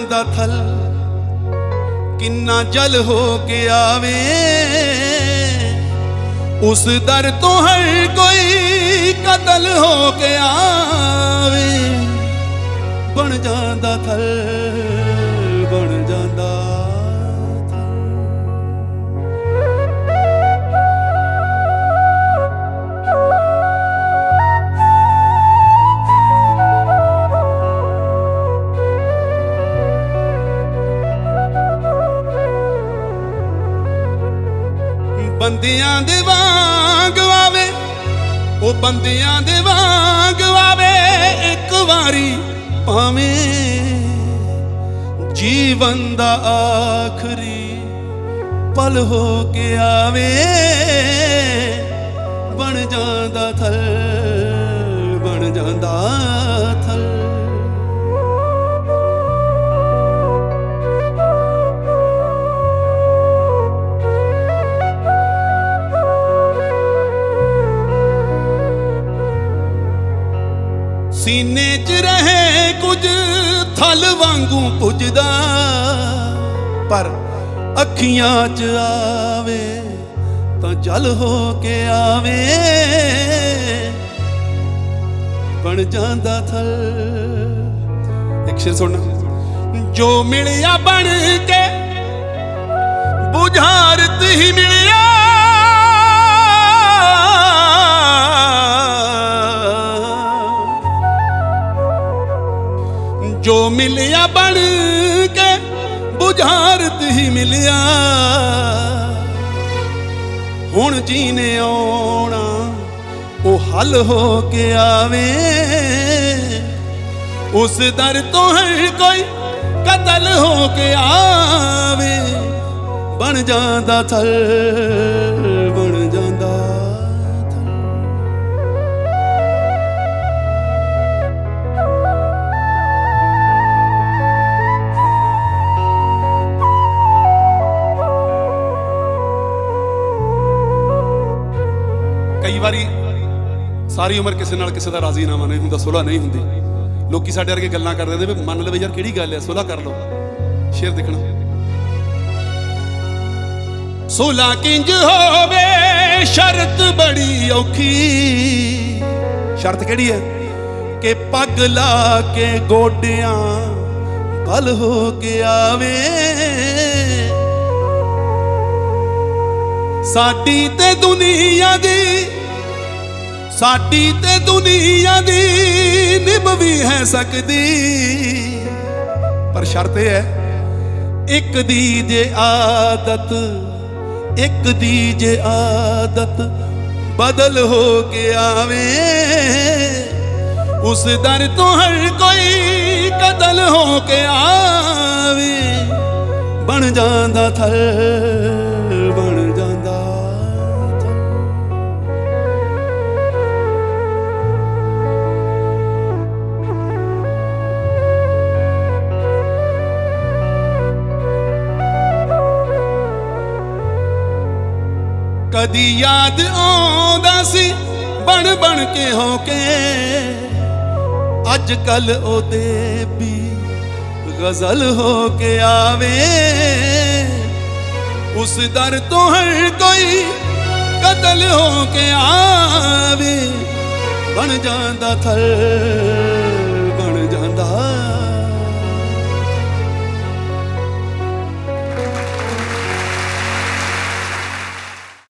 ਜਾਂਦਾ ਥਲ ਕਿੰਨਾ ਜਲ ਹੋ ਕੇ ਆਵੇ ਉਸ ਦਰ ਤੋਂ ਹਰ ਕੋਈ ਕਤਲ ਹੋ ਕੇ ਆਵੇ ਬਣ ਜਾਂਦਾ ਥਲ ਬਣ ਜਾਂਦਾ ਬੰਦਿਆਂ ਦੇ ਵਾਂਗ ਆਵੇ ਉਹ ਬੰਦਿਆਂ ਦੇ ਵਾਂਗ ਆਵੇ ਇੱਕ ਵਾਰੀ ਭਾਵੇਂ ਜੀਵਨ ਦਾ ਆਖਰੀ ਪਲ ਹੋ ਕੇ ਆਵੇ ਬਣ ਜਾਂਦਾ ਥਲ ਬਣ ਜਾਂਦਾ ਥਲ सीने च रहे कुछ थल वांगू पुजदा पर अखियां च आवे तां जल हो के आवे बन जांदा थल। एक शेर सुनना जो मिलिया बन के बुझारत ही मिलिया जो मिलिया बन के बुझारत ही मिलिया हुण जीने आना वो हल हो के आवे उस दर तो हर कोई कतल हो के आवे बन जांदा थल बन जांदा कई बारी सारी उम्र किसी नाल किसी का राजीनामा नहीं हुंदा सुलह नहीं हुंदी लोकी साडे वर्गे गल्लां करदे ने मन लवे यार किहड़ी गल है सुलह कर लो शेर देखना सुलह किंज होवे शर्त बड़ी औखी शर्त किहड़ी है कि पग ला के गोडियां बल हो के आवे साडी ते दुनिया दी साडी ते दुनिया दी निभ भी है सकदी पर शर्त है एक दी जे आदत एक दी जे आदत बदल हो के आवे उस दर तो हर कोई कतल हो के आवे बन जांदा थल बन जांदा कदी याद आउंदा सी बन बन के होके अज कल ओदे भी गजल हो के आवे उस दर तो हर कोई कतल हो के आवे बन जांदा थल